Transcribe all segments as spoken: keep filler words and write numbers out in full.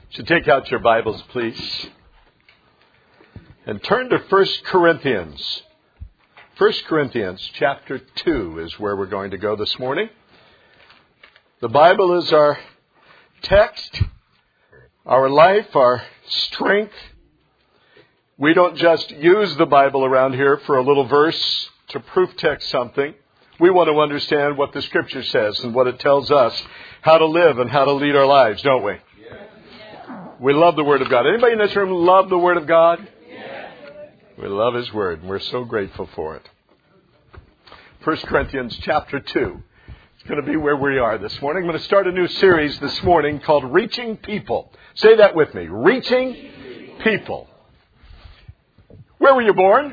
So take out your Bibles, please, and turn to First Corinthians. First Corinthians chapter two is where we're going to go this morning. The Bible is our text, our life, our strength. We don't just use the Bible around here for a little verse to proof text something. We want to understand what the Scripture says and what it tells us how to live and how to lead our lives, don't we? We love the Word of God. Anybody in this room love the Word of God? Yes. We love His Word, and we're so grateful for it. First Corinthians chapter two. It's going to be where we are this morning. I'm going to start a new series this morning called Reaching People. Say that with me. Reaching People. Where were you born?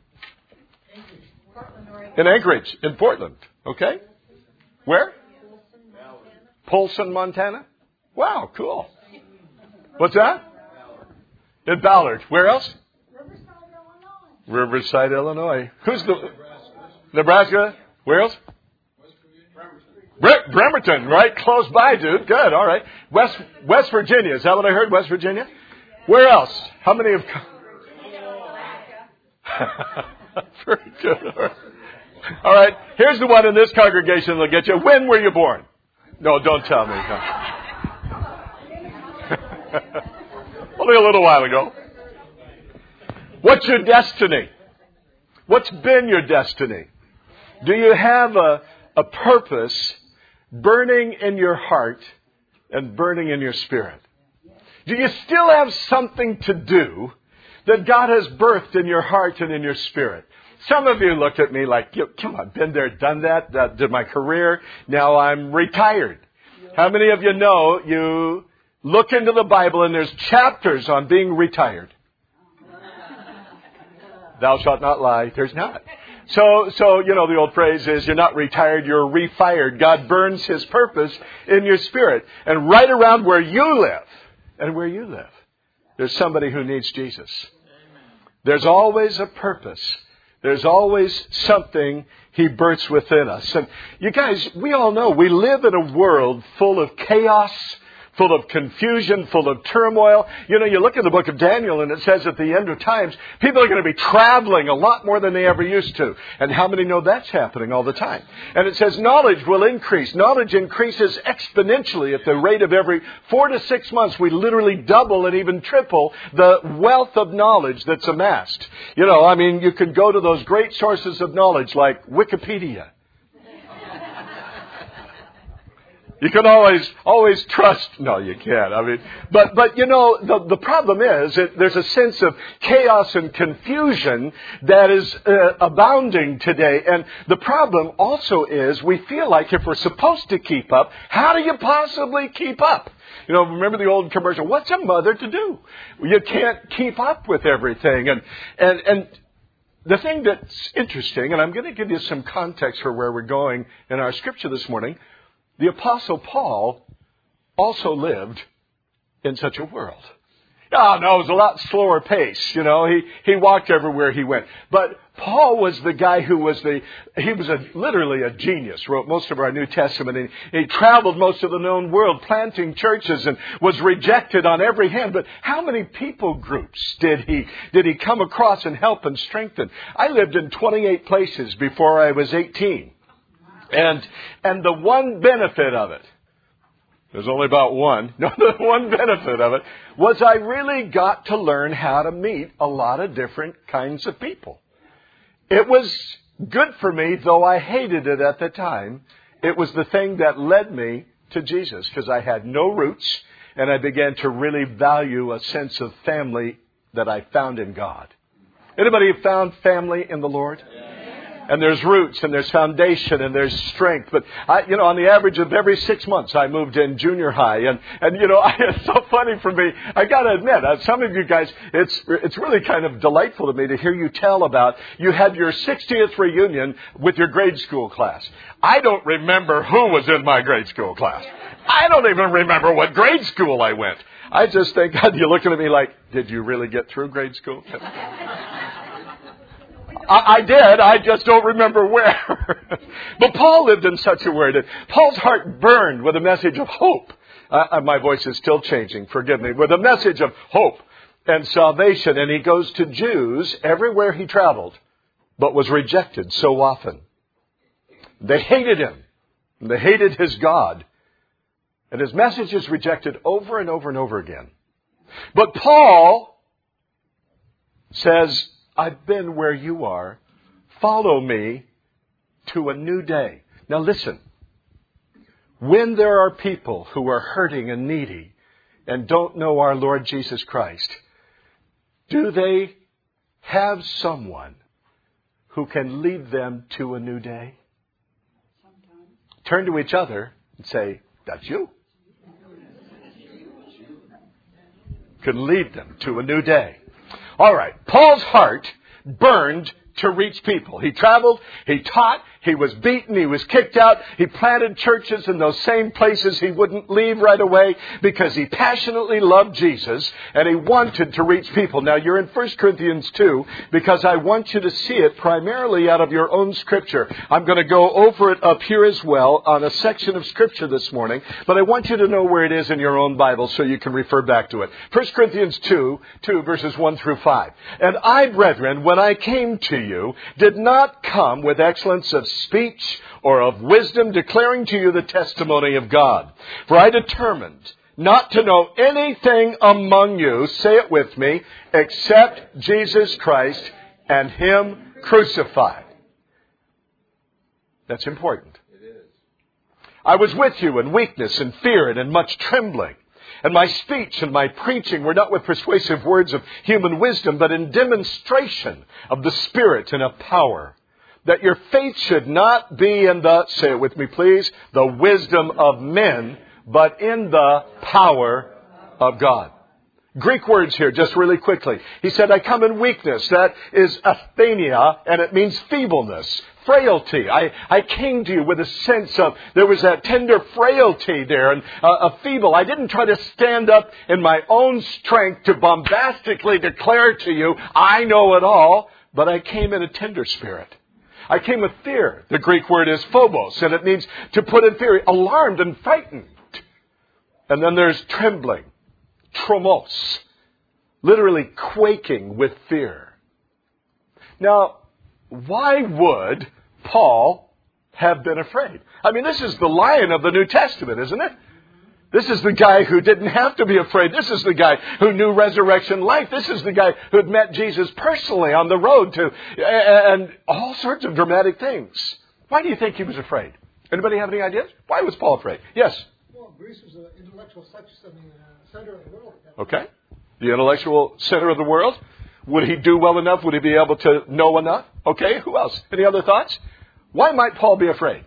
In Anchorage, in Portland. Okay. Where? Polson, Montana. Wow, cool. What's that? In Ballard. Where else? Riverside, Illinois. Riverside, Illinois. Who's the... Nebraska. Where else? Bremerton. Bremerton, right? Close by, dude. Good, all right. West West Virginia. Is that what I heard? West Virginia? Where else? How many have... Very good. All right. All right. Here's the one in this congregation that'll get you. When were you born? No, don't tell me. No. Only a little while ago. What's your destiny? What's been your destiny? Do you have a, a purpose burning in your heart and burning in your spirit? Do you still have something to do that God has birthed in your heart and in your spirit? Some of you look at me like, come on, been there, done that, that did my career, now I'm retired. How many of you know you look into the Bible and there's chapters on being retired? Thou shalt not lie. There's not. So, so, you know, the old phrase is you're not retired, you're refired. God burns His purpose in your spirit. And right around where you live and where you live, there's somebody who needs Jesus. There's always a purpose. There's always something He births within us. And you guys, we all know we live in a world full of chaos, full of confusion, full of turmoil. You know, you look at the book of Daniel and it says at the end of times, people are going to be traveling a lot more than they ever used to. And how many know that's happening all the time? And it says knowledge will increase. Knowledge increases exponentially at the rate of every four to six months. We literally double and even triple the wealth of knowledge that's amassed. You know, I mean, you can go to those great sources of knowledge like Wikipedia. You can always, always trust. No, you can't. I mean, but, but you know, the, the problem is that there's a sense of chaos and confusion that is uh, abounding today. And the problem also is we feel like if we're supposed to keep up, how do you possibly keep up? You know, remember the old commercial, what's a mother to do? You can't keep up with everything. And, and, and the thing that's interesting, and I'm going to give you some context for where we're going in our scripture this morning. The Apostle Paul also lived in such a world. Oh, no, it was a lot slower pace. You know, he, he walked everywhere he went. But Paul was the guy who was the, he was a, literally a genius, wrote most of our New Testament. And he traveled most of the known world, planting churches and was rejected on every hand. But how many people groups did he, did he come across and help and strengthen? I lived in twenty-eight places before I was eighteen. And and the one benefit of it, there's only about one, no, the one benefit of it was I really got to learn how to meet a lot of different kinds of people. It was good for me, though I hated it at the time. It was the thing that led me to Jesus because I had no roots and I began to really value a sense of family that I found in God. Anybody found family in the Lord? And there's roots, and there's foundation, and there's strength. But, I, you know, on the average of every six months, I moved in junior high. And, and you know, it's so funny for me. I got to admit, uh, some of you guys, it's it's really kind of delightful to me to hear you tell about you had your sixtieth reunion with your grade school class. I don't remember who was in my grade school class. I don't even remember what grade school I went. I just think, God, you're looking at me like, did you really get through grade school? I, I did. I just don't remember where. But Paul lived in such a way that Paul's heart burned with a message of hope. Uh, my voice is still changing, forgive me. With a message of hope and salvation. And he goes to Jews everywhere he traveled, but was rejected so often. They hated him. They hated his God. And his message is rejected over and over and over again. But Paul says, I've been where you are. Follow me to a new day. Now listen. When there are people who are hurting and needy and don't know our Lord Jesus Christ, do they have someone who can lead them to a new day? Sometimes. Turn to each other and say, that's you. Can lead them to a new day. All right. Paul's heart burned to reach people. He traveled, he taught, he was beaten, he was kicked out. He planted churches in those same places. He wouldn't leave right away because he passionately loved Jesus and he wanted to reach people. Now you're in First Corinthians two because I want you to see it primarily out of your own Scripture. I'm going to go over it up here as well on a section of Scripture this morning, but I want you to know where it is in your own Bible so you can refer back to it. First Corinthians two, two verses one through five. And I, brethren, when I came to you, did not come with excellence of speech or of wisdom, declaring to you the testimony of God. For I determined not to know anything among you, say it with me, except Jesus Christ and Him crucified. That's important. It is. I was with you in weakness and fear and in much trembling. And my speech and my preaching were not with persuasive words of human wisdom, but in demonstration of the Spirit and of power. That your faith should not be in the, say it with me please, the wisdom of men, but in the power of God. Greek words here, just really quickly. He said, I come in weakness. That is asthenia, and it means feebleness, frailty. I, I came to you with a sense of, there was that tender frailty there, and uh, a feeble. I didn't try to stand up in my own strength to bombastically declare to you, I know it all, but I came in a tender spirit. I came with fear. The Greek word is phobos, and it means to put in fear, alarmed and frightened. And then there's trembling, tromos, literally quaking with fear. Now, why would Paul have been afraid? I mean, this is the lion of the New Testament, isn't it? This is the guy who didn't have to be afraid. This is the guy who knew resurrection life. This is the guy who had met Jesus personally on the road to, and all sorts of dramatic things. Why do you think he was afraid? Anybody have any ideas? Why was Paul afraid? Yes? Well, Greece was an intellectual center of the world. Okay. The intellectual center of the world. Would he do well enough? Would he be able to know enough? Okay, who else? Any other thoughts? Why might Paul be afraid?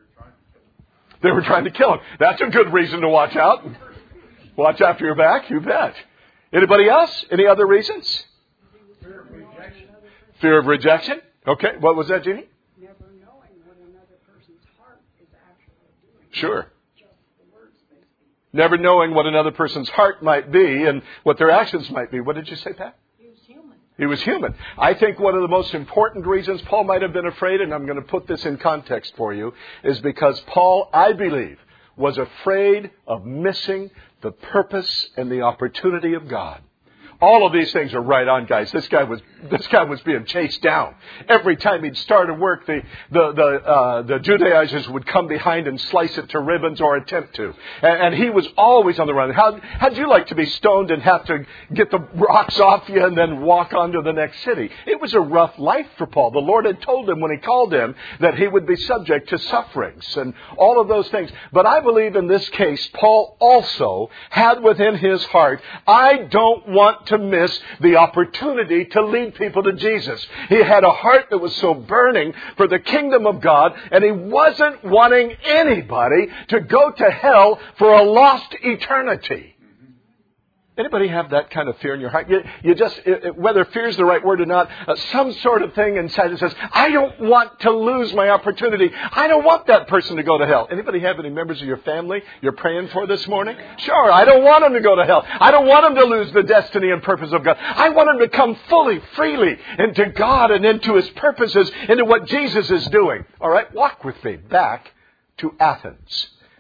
They were trying to kill him. That's a good reason to watch out. Watch after your back, you bet. Anybody else? Any other reasons? Fear of rejection. Fear of rejection? Okay, what was that, Jeannie? Never knowing what another person's heart is actually doing. Sure. Just the words they speak. Never knowing what another person's heart might be and what their actions might be. What did you say, Pat? He was human. I think one of the most important reasons Paul might have been afraid, and I'm going to put this in context for you, is because Paul, I believe, was afraid of missing the purpose and the opportunity of God. All of these things are right on, guys. This guy was this guy was being chased down. Every time he'd start a work, the the the, uh, the Judaizers would come behind and slice it to ribbons or attempt to. And, and he was always on the run. How how'd you like to be stoned and have to get the rocks off you and then walk on to the next city? It was a rough life for Paul. The Lord had told him when he called him that he would be subject to sufferings and all of those things. But I believe in this case, Paul also had within his heart, I don't want to miss the opportunity to lead people to Jesus. He had a heart that was so burning for the kingdom of God, and he wasn't wanting anybody to go to hell for a lost eternity. Anybody have that kind of fear in your heart? You, you just, it, it, whether fear is the right word or not, uh, some sort of thing inside that says, I don't want to lose my opportunity. I don't want that person to go to hell. Anybody have any members of your family you're praying for this morning? Sure, I don't want them to go to hell. I don't want them to lose the destiny and purpose of God. I want them to come fully, freely into God and into His purposes, into what Jesus is doing. All right, walk with me back to Athens.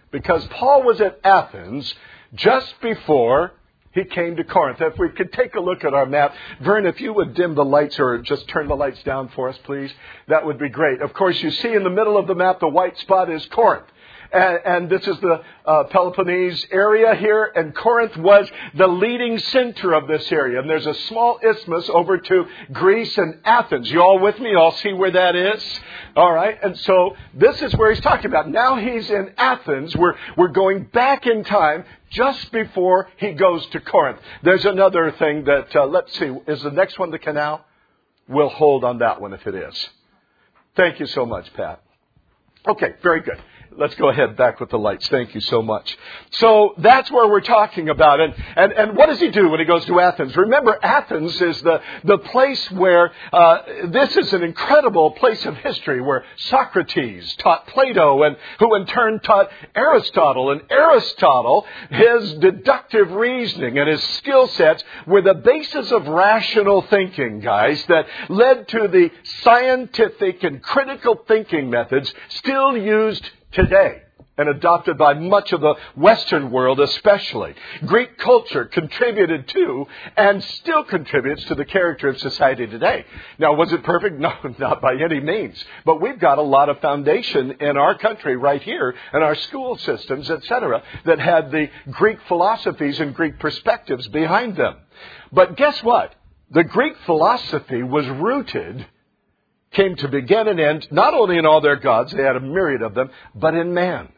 Because Paul was at Athens just before he came to Corinth. If we could take a look at our map. Vern, if you would dim the lights or just turn the lights down for us, please, that would be great. Of course, you see in the middle of the map, the white spot is Corinth. And, and this is the uh, Peloponnese area here, and Corinth was the leading center of this area. And there's a small isthmus over to Greece and Athens. You all with me? You all see where that is? All right. And so this is where he's talking about. Now he's in Athens. We're, we're going back in time just before he goes to Corinth. There's another thing that, uh, let's see, is the next one the canal? We'll hold on that one if it is. Thank you so much, Pat. Okay, very good. Let's go ahead back with the lights. Thank you so much. So that's where we're talking about. And, and, and what does he do when he goes to Athens? Remember, Athens is the, the place where, uh, this is an incredible place of history where Socrates taught Plato and who in turn taught Aristotle. And Aristotle, his deductive reasoning and his skill sets were the basis of rational thinking, guys, that led to the scientific and critical thinking methods still used today and adopted by much of the Western world especially. Greek culture contributed to and still contributes to the character of society today. Now, was it perfect? No, not by any means. But we've got a lot of foundation in our country right here, in our school systems, et cetera, that had the Greek philosophies and Greek perspectives behind them. But guess what? The Greek philosophy was rooted came to begin and end, not only in all their gods, they had a myriad of them, but in man.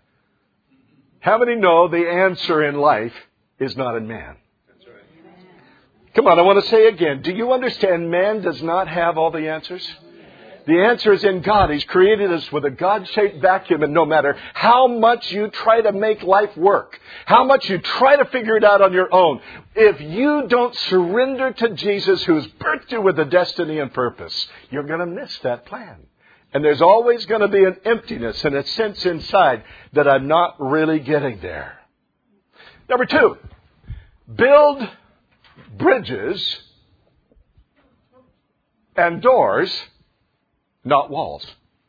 How many know the answer in life is not in man? That's right. Come on, I want to say again, do you understand man does not have all the answers? The answer is in God. He's created us with a God-shaped vacuum, and no matter how much you try to make life work, how much you try to figure it out on your own, if you don't surrender to Jesus, who's birthed you with a destiny and purpose, you're going to miss that plan. And there's always going to be an emptiness and a sense inside that I'm not really getting there. Number two, build bridges and doors, not walls.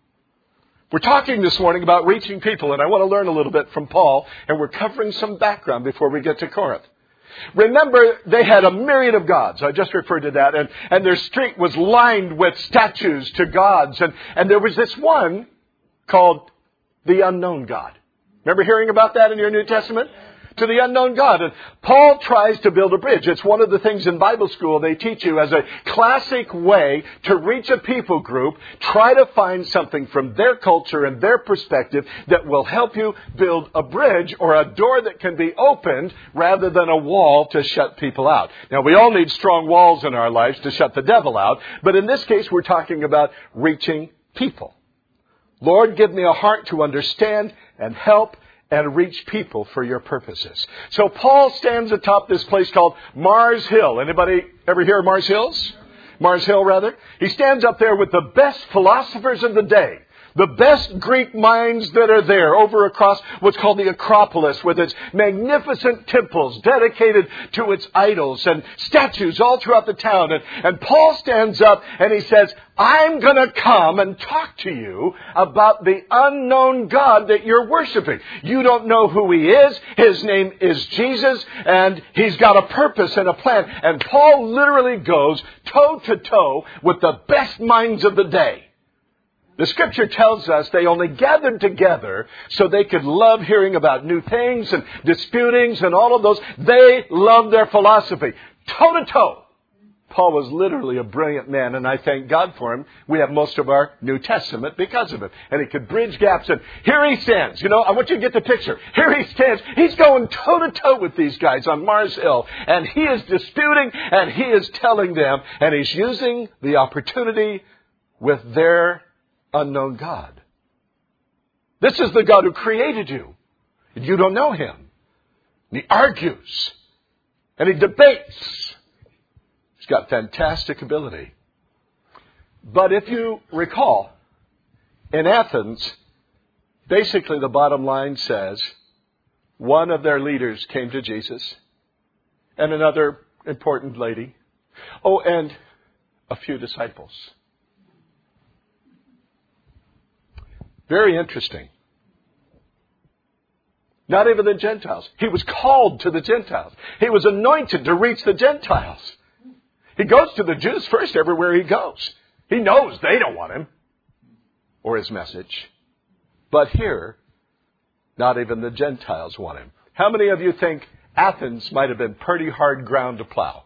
We're talking this morning about reaching people, and I want to learn a little bit from Paul, and we're covering some background before we get to Corinth. Remember, they had a myriad of gods. I just referred to that. And, and their street was lined with statues to gods. And, and there was this one called the unknown God. Remember hearing about that in your New Testament? To the unknown God. And Paul tries to build a bridge. It's one of the things in Bible school they teach you as a classic way to reach a people group. Try to find something from their culture and their perspective that will help you build a bridge or a door that can be opened rather than a wall to shut people out. Now, we all need strong walls in our lives to shut the devil out. But in this case, we're talking about reaching people. Lord, give me a heart to understand and help and reach people for your purposes. So Paul stands atop this place called Mars Hill. Anybody ever hear of Mars Hills? Mars Hill, rather. He stands up there with the best philosophers of the day. The best Greek minds that are there over across what's called the Acropolis with its magnificent temples dedicated to its idols and statues all throughout the town. And, and Paul stands up and he says, I'm going to come and talk to you about the unknown God that you're worshiping. You don't know who he is. His name is Jesus, and he's got a purpose and a plan. And Paul literally goes toe to toe with the best minds of the day. The Scripture tells us they only gathered together so they could love hearing about new things and disputings and all of those. They loved their philosophy. Toe to toe. Paul was literally a brilliant man, and I thank God for him. We have most of our New Testament because of him. And he could bridge gaps. And here he stands. You know, I want you to get the picture. Here he stands. He's going toe to toe with these guys on Mars Hill. And he is disputing, and he is telling them, and he's using the opportunity with their unknown God. This is the God who created you. And you don't know him. And he argues. And he debates. He's got fantastic ability. But if you recall, in Athens, basically the bottom line says, one of their leaders came to Jesus, and another important lady. Oh, and a few disciples. Very interesting. Not even the Gentiles. He was called to the Gentiles. He was anointed to reach the Gentiles. He goes to the Jews first everywhere he goes. He knows they don't want him or his message. But here, not even the Gentiles want him. How many of you think Athens might have been pretty hard ground to plow?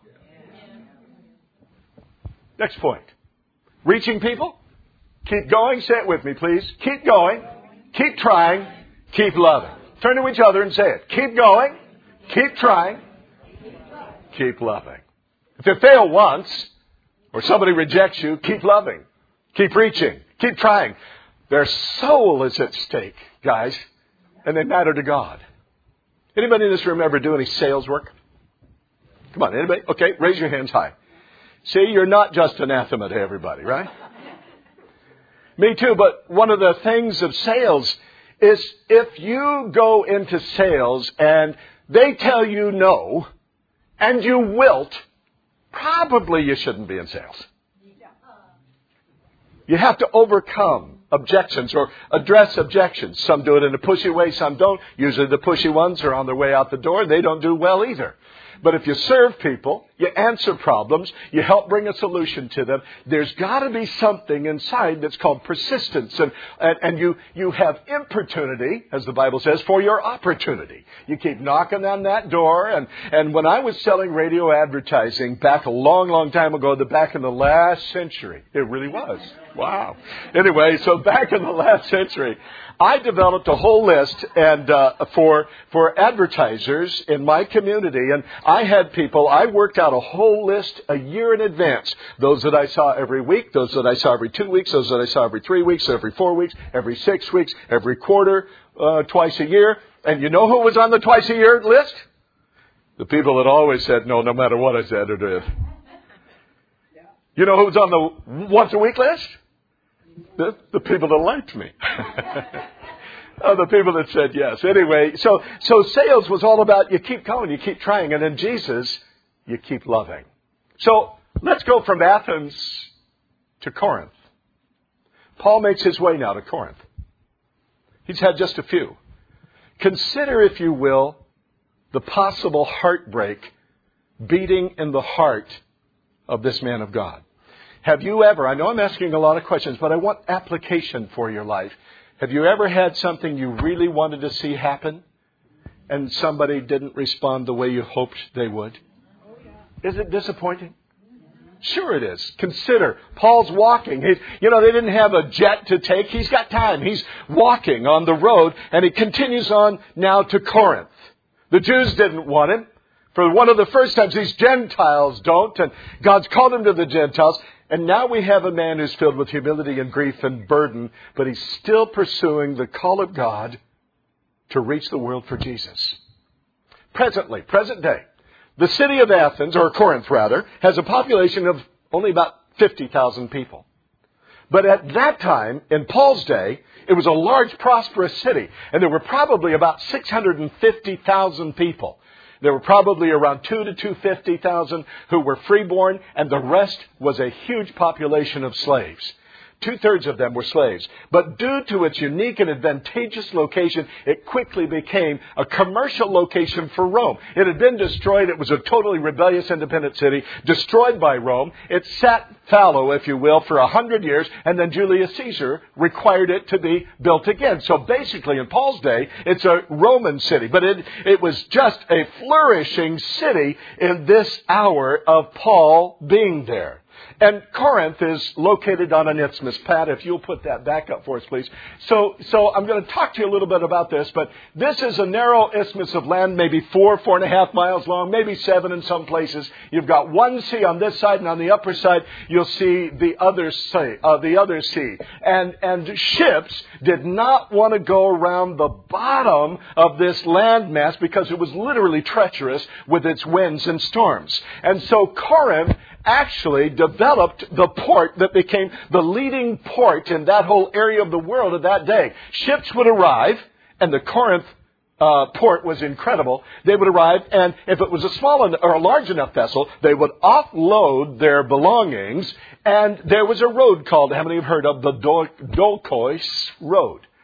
Next point. Reaching people? Keep going. Say it with me, please. Keep going. Keep trying. Keep loving. Turn to each other and say it. Keep going. Keep trying. Keep loving. If you fail once, or somebody rejects you, keep loving. Keep reaching. Keep trying. Their soul is at stake, guys, and they matter to God. Anybody in this room ever do any sales work? Come on, anybody? Okay, raise your hands high. See, you're not just anathema to everybody, right? Me too, but one of the things of sales is if you go into sales and they tell you no, and you wilt, probably you shouldn't be in sales. You have to overcome objections or address objections. Some do it in a pushy way, some don't. Usually the pushy ones are on their way out the door. They don't do well either. But if you serve people, you answer problems, you help bring a solution to them, there's got to be something inside that's called persistence. And, and, and you, you have importunity, as the Bible says, for your opportunity. You keep knocking on that door. And, and when I was selling radio advertising back a long, long time ago, the back in the last century, it really was. Wow. Anyway, so back in the last century, I developed a whole list and uh, for for advertisers in my community, and I had people, I worked out a whole list a year in advance. Those that I saw every week, those that I saw every two weeks, those that I saw every three weeks, every four weeks, every six weeks, every quarter, uh, twice a year. And you know who was on the twice a year list? The people that always said no, no matter what I said or did. You know who was on the once a week list? The, the people that liked me. oh, the people that said yes. Anyway, so so sales was all about you keep going, you keep trying, and in Jesus, you keep loving. So let's go from Athens to Corinth. Paul makes his way now to Corinth. He's had just a few. Consider, if you will, the possible heartbreak beating in the heart of this man of God. Have you ever, I know I'm asking a lot of questions, but I want application for your life. Have you ever had something you really wanted to see happen and somebody didn't respond the way you hoped they would? Is it disappointing? Sure it is. Consider, Paul's walking. He, you know, they didn't have a jet to take. He's got time. He's walking on the road, and he continues on now to Corinth. The Jews didn't want him. For one of the first times, these Gentiles don't, and God's called him to the Gentiles. And now we have a man who's filled with humility and grief and burden, but he's still pursuing the call of God to reach the world for Jesus. Presently, present day, the city of Athens, or Corinth rather, has a population of only about fifty thousand people. But at that time, in Paul's day, it was a large, prosperous city, and there were probably about six hundred fifty thousand people. There were probably around two to two hundred fifty thousand who were freeborn, and the rest was a huge population of slaves. Two-thirds of them were slaves. But due to its unique and advantageous location, it quickly became a commercial location for Rome. It had been destroyed. It was a totally rebellious, independent city, destroyed by Rome. It sat fallow, if you will, for a hundred years, and then Julius Caesar required it to be built again. So basically, in Paul's day, it's a Roman city. But it, it was just a flourishing city in this hour of Paul being there. And Corinth is located on an isthmus. Pat, if you'll put that back up for us, please. So, so I'm going to talk to you a little bit about this, but this is a narrow isthmus of land, maybe four, four and a half miles long, maybe seven in some places. You've got one sea on this side, and on the upper side, you'll see the other sea. Uh, the other sea. And, and ships did not want to go around the bottom of this landmass because it was literally treacherous with its winds and storms. And so Corinth actually developed the port that became the leading port in that whole area of the world of that day. Ships would arrive, and the Corinth uh, port was incredible. They would arrive, and if it was a small or a large enough vessel, they would offload their belongings, and there was a road called, how many have heard of the Dol- Dolkois Road?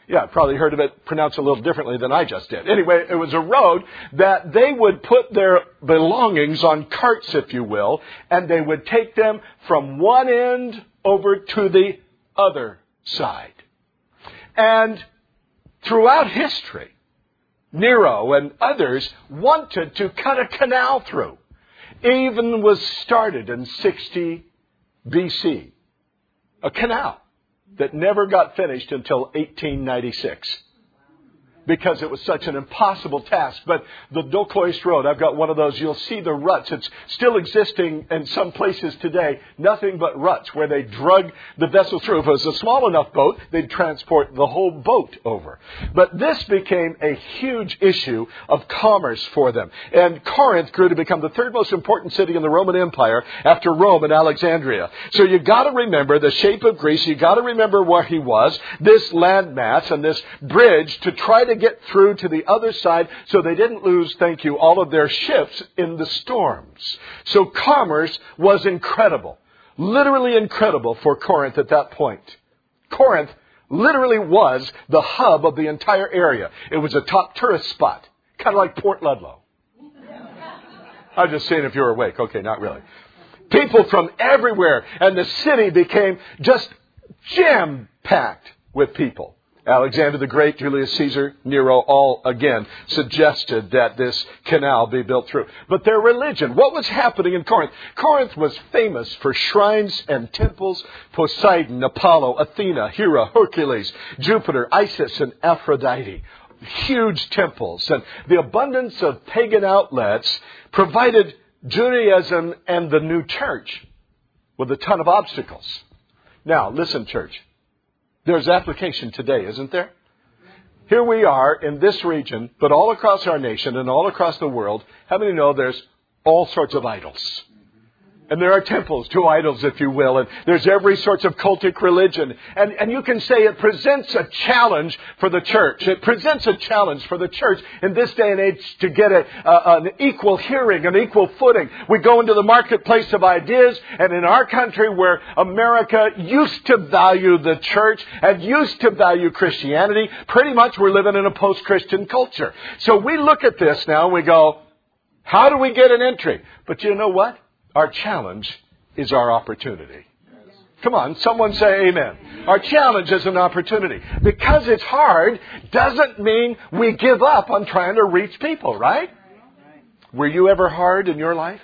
Yeah, probably heard of it pronounced a little differently than I just did. Anyway, it was a road that they would put their belongings on carts, if you will, and they would take them from one end over to the other side. And throughout history, Nero and others wanted to cut a canal through. Even was started in sixty B C. A canal that never got finished until eighteen ninety-six. Because it was such an impossible task. But the Douclois Road, I've got one of those. You'll see the ruts. It's still existing in some places today. Nothing but ruts where they drug the vessel through. If it was a small enough boat, they'd transport the whole boat over. But this became a huge issue of commerce for them. And Corinth grew to become the third most important city in the Roman Empire after Rome and Alexandria. So you've got to remember the shape of Greece. You've got to remember where he was, this landmass and this bridge to try to get through to the other side so they didn't lose, thank you, all of their ships in the storms. So commerce was incredible. Literally incredible for Corinth at that point. Corinth literally was the hub of the entire area. It was a top tourist spot. Kind of like Port Ludlow. I was just saying if you were awake. Okay, not really. People from everywhere. And the city became just jam-packed with people. Alexander the Great, Julius Caesar, Nero, all again suggested that this canal be built through. But their religion, what was happening in Corinth? Corinth was famous for shrines and temples. Poseidon, Apollo, Athena, Hera, Hercules, Jupiter, Isis, and Aphrodite. Huge temples. And the abundance of pagan outlets provided Judaism and the new church with a ton of obstacles. Now, listen, church. There's application today, isn't there? Here we are in this region, but all across our nation and all across the world, how many know there's all sorts of idols? And there are temples to idols, if you will. And there's every sorts of cultic religion. And, and you can say it presents a challenge for the church. It presents a challenge for the church in this day and age to get a, a, an equal hearing, an equal footing. We go into the marketplace of ideas. And in our country where America used to value the church and used to value Christianity, pretty much we're living in a post-Christian culture. So we look at this now and we go, how do we get an entry? But you know what? Our challenge is our opportunity. Come on, someone say amen. Our challenge is an opportunity. Because it's hard doesn't mean we give up on trying to reach people, right? Were you ever hard in your life?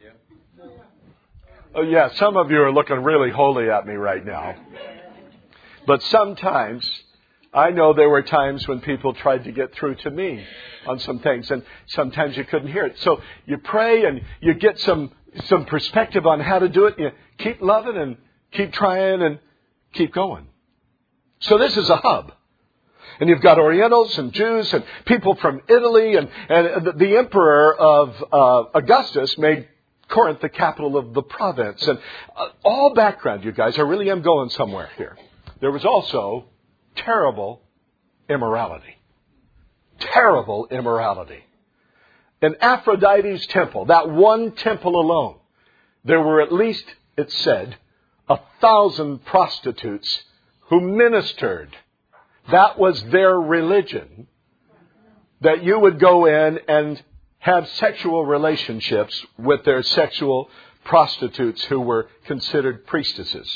Oh yeah, some of you are looking really holy at me right now. But sometimes, I know there were times when people tried to get through to me on some things, and sometimes you couldn't hear it. So you pray and you get some some perspective on how to do it. You keep loving and keep trying and keep going. So this is a hub. And you've got Orientals and Jews and people from Italy. And, and the, the emperor of uh, Augustus made Corinth the capital of the province. And uh, all background, you guys, I really am going somewhere here. There was also terrible immorality. Terrible immorality. In Aphrodite's temple, that one temple alone, there were at least, it said, a thousand prostitutes who ministered. That was their religion, that you would go in and have sexual relationships with their sexual prostitutes who were considered priestesses.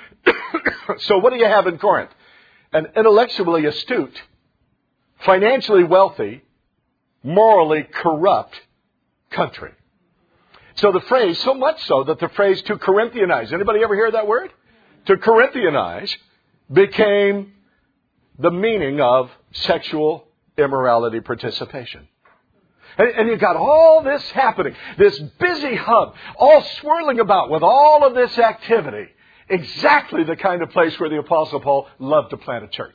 So what do you have in Corinth? An intellectually astute, financially wealthy, morally corrupt country. So the phrase, so much so that the phrase to Corinthianize, anybody ever hear that word? To Corinthianize became the meaning of sexual immorality participation. And, and you've got all this happening, this busy hub, all swirling about with all of this activity. Exactly the kind of place where the Apostle Paul loved to plant a church.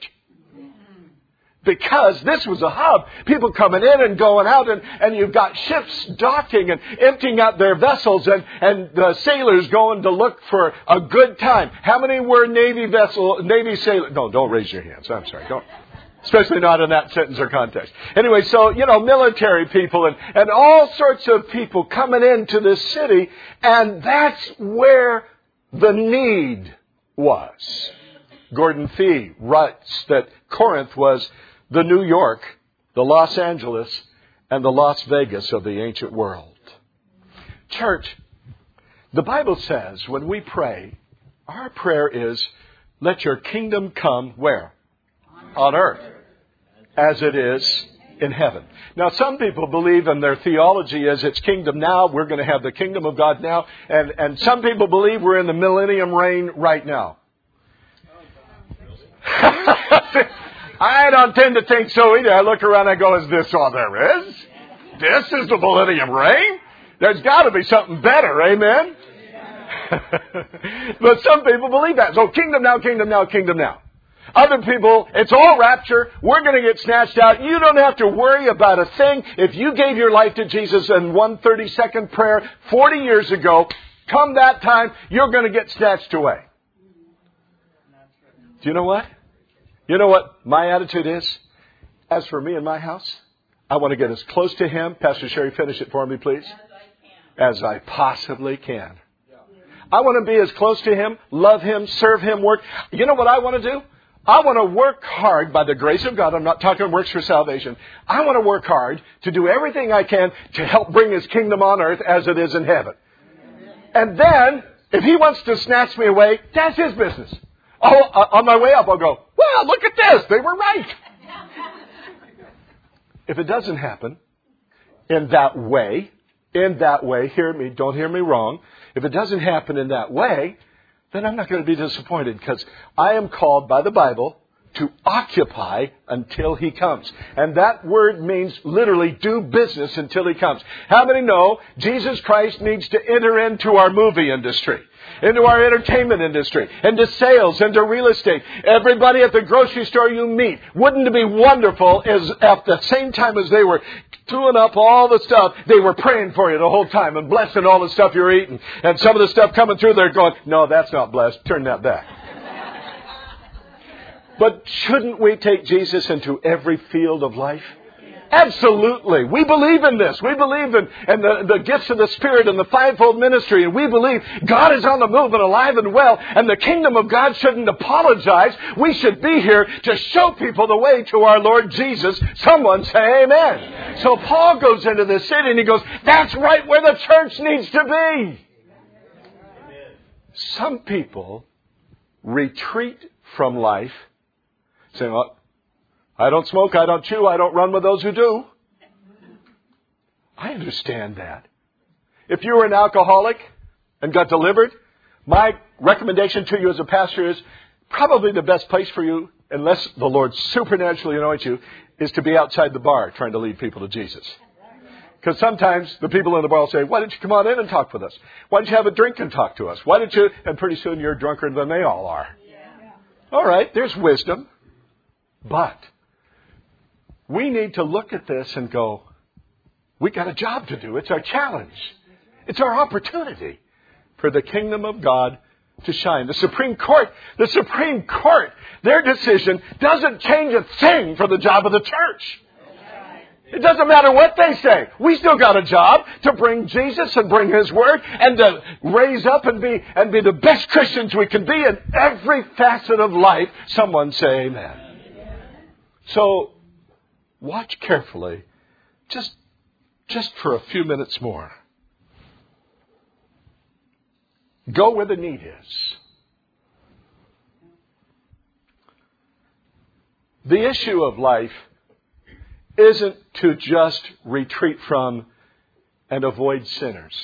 Because this was a hub. People coming in and going out, and, and you've got ships docking and emptying out their vessels, and, and the sailors going to look for a good time. How many were Navy vessel, Navy sailors? No, don't raise your hands. I'm sorry. Don't. Especially not in that sentence or context. Anyway, so, you know, military people and, and all sorts of people coming into this city, and that's where the need was. Gordon Fee writes that Corinth was the New York, the Los Angeles, and the Las Vegas of the ancient world. Church, the Bible says when we pray, our prayer is, let your kingdom come where? On earth, as it is in heaven. Now, some people believe, and their theology is it's kingdom now. We're going to have the kingdom of God now. And, and some people believe we're in the millennium reign right now. I don't tend to think so either. I look around and I go, is this all there is? This is the millennium reign? There's got to be something better, amen? But some people believe that. So kingdom now, kingdom now, kingdom now. Other people, it's all rapture. We're going to get snatched out. You don't have to worry about a thing. If you gave your life to Jesus in one thirty-second prayer forty years ago, come that time, you're going to get snatched away. Do you know what? You know what my attitude is? As for me and my house, I want to get as close to Him. Pastor Sherry, finish it for me, please. As I possibly can. I want to be as close to Him, love Him, serve Him, work. You know what I want to do? I want to work hard by the grace of God. I'm not talking works for salvation. I want to work hard to do everything I can to help bring His kingdom on earth as it is in heaven. And then, if He wants to snatch me away, that's His business. Oh, on my way up, I'll go, well, look at this. They were right. If it doesn't happen in that way, in that way, hear me, don't hear me wrong. If it doesn't happen in that way, then I'm not going to be disappointed because I am called by the Bible to occupy until He comes. And that word means literally do business until He comes. How many know Jesus Christ needs to enter into our movie industry, into our entertainment industry, into sales, into real estate? Everybody at the grocery store you meet, wouldn't it be wonderful as at the same time as they were doing up all the stuff, they were praying for you the whole time and blessing all the stuff you're eating. And some of the stuff coming through, they're going, no, that's not blessed. Turn that back. But shouldn't we take Jesus into every field of life? Absolutely. We believe in this. We believe in, in the, the gifts of the Spirit and the fivefold ministry. And we believe God is on the move and alive and well. And the kingdom of God shouldn't apologize. We should be here to show people the way to our Lord Jesus. Someone say amen. Amen. So Paul goes into the city and he goes, that's right where the church needs to be. Amen. Some people retreat from life saying, well, I don't smoke, I don't chew, I don't run with those who do. I understand that. If you were an alcoholic and got delivered, my recommendation to you as a pastor is probably the best place for you, unless the Lord supernaturally anoints you, is to be outside the bar trying to lead people to Jesus. Because sometimes the people in the bar will say, why don't you come on in and talk with us? Why don't you have a drink and talk to us? Why don't you? And pretty soon you're drunker than they all are. Yeah. All right, there's wisdom. But we need to look at this and go, we got a job to do. It's our challenge. It's our opportunity for the kingdom of God to shine. The Supreme Court, the Supreme Court, their decision doesn't change a thing for the job of the church. It doesn't matter what they say. We still got a job to bring Jesus and bring His Word and to raise up and be and be the best Christians we can be in every facet of life. Someone say amen. So, watch carefully, just, just for a few minutes more. Go where the need is. The issue of life isn't to just retreat from and avoid sinners.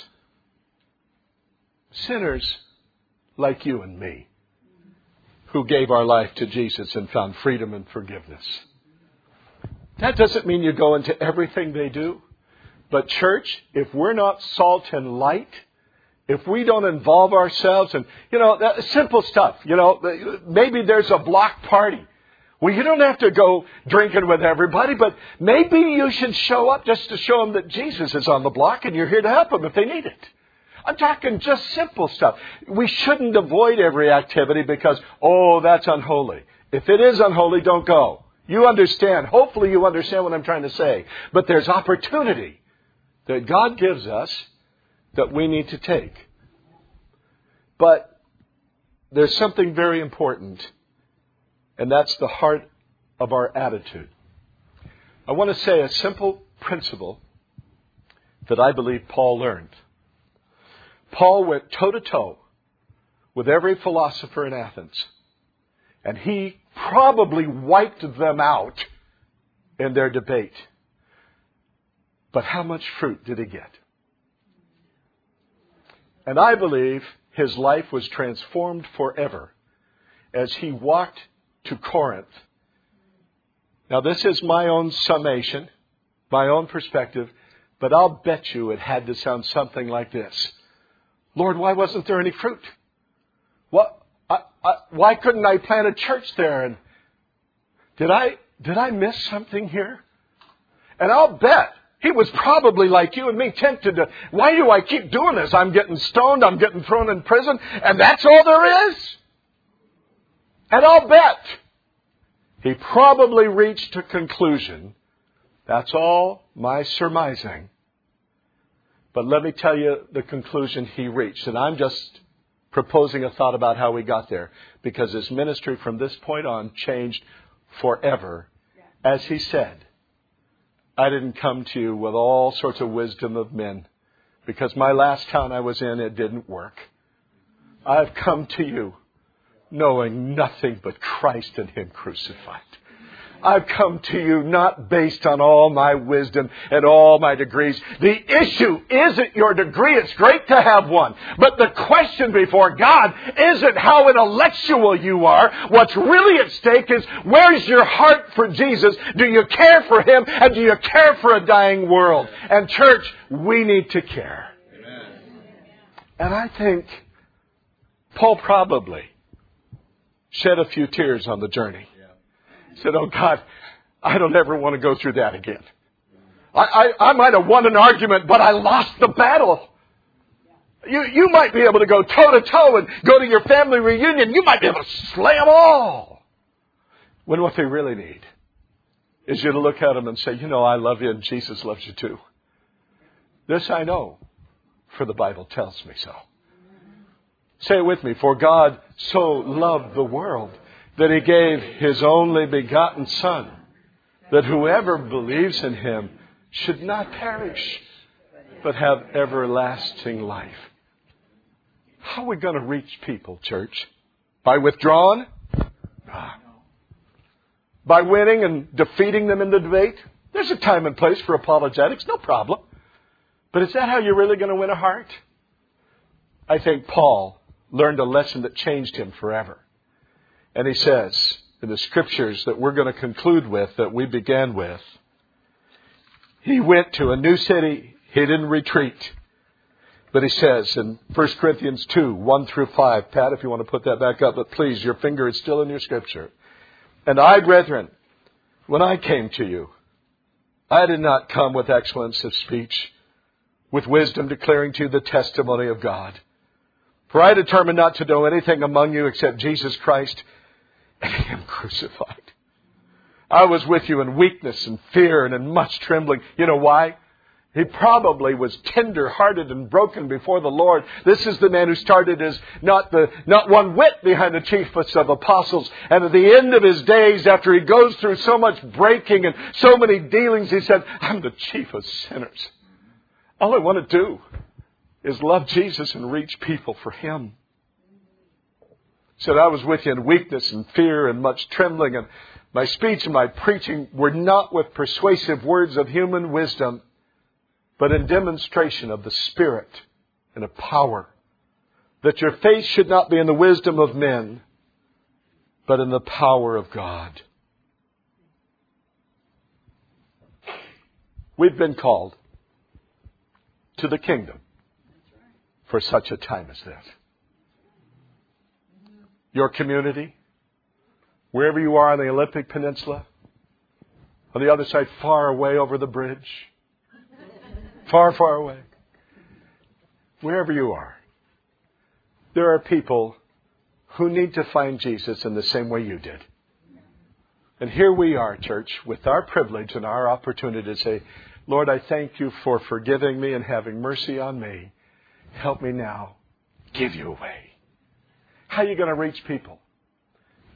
Sinners like you and me, who gave our life to Jesus and found freedom and forgiveness. That doesn't mean you go into everything they do. But church, if we're not salt and light, if we don't involve ourselves in, you know, that simple stuff, you know, maybe there's a block party. Well, you don't have to go drinking with everybody, but maybe you should show up just to show them that Jesus is on the block and you're here to help them if they need it. I'm talking just simple stuff. We shouldn't avoid every activity because, oh, that's unholy. If it is unholy, don't go. You understand. Hopefully you understand what I'm trying to say. But there's opportunity that God gives us that we need to take. But there's something very important And that's the heart of our attitude. I want to say a simple principle that I believe Paul learned. Paul went toe-to-toe with every philosopher in Athens. And he probably wiped them out in their debate. But how much fruit did he get? And I believe his life was transformed forever as he walked to Corinth. Now, this is my own summation, my own perspective, but I'll bet you it had to sound something like this. Lord, why wasn't there any fruit? What, I, I, why couldn't I plant a church there? And did I, did I miss something here? And I'll bet he was probably like you and me, tempted to, why do I keep doing this? I'm getting stoned, I'm getting thrown in prison, and that's all there is? And I'll bet he probably reached a conclusion. That's all my surmising. But let me tell you the conclusion he reached. And I'm just proposing a thought about how we got there. Because his ministry from this point on changed forever. As he said, I didn't come to you with all sorts of wisdom of men. Because my last town I was in, it didn't work. I've come to you knowing nothing but Christ and Him crucified. I've come to you not based on all my wisdom and all my degrees. The issue isn't your degree. It's great to have one. But the question before God isn't how intellectual you are. What's really at stake is, where's your heart for Jesus? Do you care for Him? And do you care for a dying world? And church, we need to care. Amen. And I think Paul probably shed a few tears on the journey. He said, oh God, I don't ever want to go through that again. I, I, I might have won an argument, but I lost the battle. You, you might be able to go toe to toe and go to your family reunion. You might be able to slay them all. When what they really need is you to look at them and say, you know, I love you and Jesus loves you too. This I know, for the Bible tells me so. Say it with me. For God so loved the world that He gave His only begotten Son, that whoever believes in Him should not perish, but have everlasting life. How are we going to reach people, church? By withdrawing? Ah. By winning and defeating them in the debate? There's a time and place for apologetics, no problem. But is that how you're really going to win a heart? I think Paul learned a lesson that changed him forever. And he says in the scriptures that we're going to conclude with, that we began with, he went to a new city. He didn't retreat. But he says in First Corinthians two, one through five, Pat, if you want to put that back up, but please, your finger is still in your scripture. And I, brethren, when I came to you, I did not come with excellence of speech, with wisdom declaring to you the testimony of God. For I determined not to know anything among you except Jesus Christ and Him crucified. I was with you in weakness and fear and in much trembling. You know why? He probably was tender-hearted and broken before the Lord. This is the man who started as not the not one whit behind the chiefest of apostles. And at the end of his days, after he goes through so much breaking and so many dealings, he said, I'm the chief of sinners. All I want to do is love Jesus and reach people for Him. He said, I was with you in weakness and fear and much trembling, and my speech and my preaching were not with persuasive words of human wisdom, but in demonstration of the Spirit and of power, that your faith should not be in the wisdom of men, but in the power of God. We've been called to the kingdom for such a time as this. Your community, wherever you are on the Olympic Peninsula, on the other side, far away over the bridge, far, far away, wherever you are, there are people who need to find Jesus in the same way you did. And here we are, church, with our privilege and our opportunity to say, Lord, I thank you for forgiving me and having mercy on me. Help me now give you away. How are you going to reach people?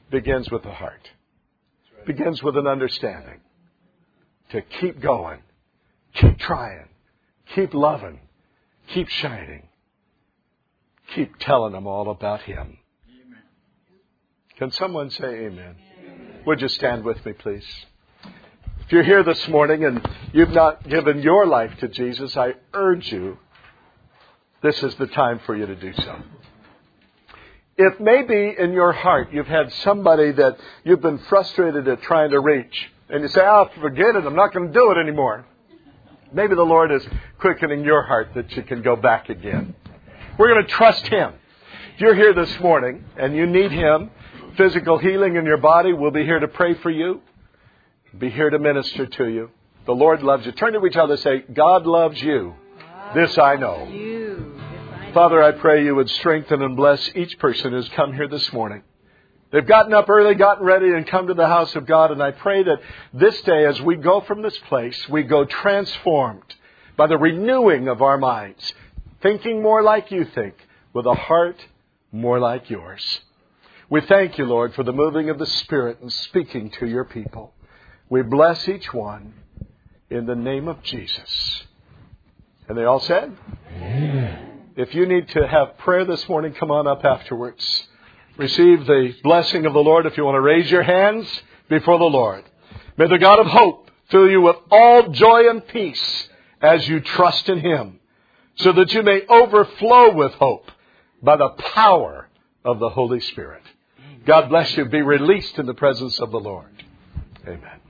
begins with the heart. Begins with an understanding. To keep going. Keep trying. Keep loving. Keep shining. Keep telling them all about Him. Amen. Can someone say amen? Amen? Would you stand with me, please? If you're here this morning and you've not given your life to Jesus, I urge you, this is the time for you to do so. If maybe in your heart you've had somebody that you've been frustrated at trying to reach, and you say, oh, forget it, I'm not going to do it anymore. Maybe the Lord is quickening your heart that you can go back again. We're going to trust Him. If you're here this morning and you need Him, physical healing in your body, we'll be here to pray for you. Be here to minister to you. The Lord loves you. Turn to each other and say, God loves you. This I know. Father, I pray you would strengthen and bless each person who's come here this morning. They've gotten up early, gotten ready, and come to the house of God. And I pray that this day, as we go from this place, we go transformed by the renewing of our minds. Thinking more like you think, with a heart more like yours. We thank you, Lord, for the moving of the Spirit and speaking to your people. We bless each one in the name of Jesus. And they all said? Amen. If you need to have prayer this morning, come on up afterwards. Receive the blessing of the Lord if you want to raise your hands before the Lord. May the God of hope fill you with all joy and peace as you trust in Him, so that you may overflow with hope by the power of the Holy Spirit. God bless you. Be released in the presence of the Lord. Amen.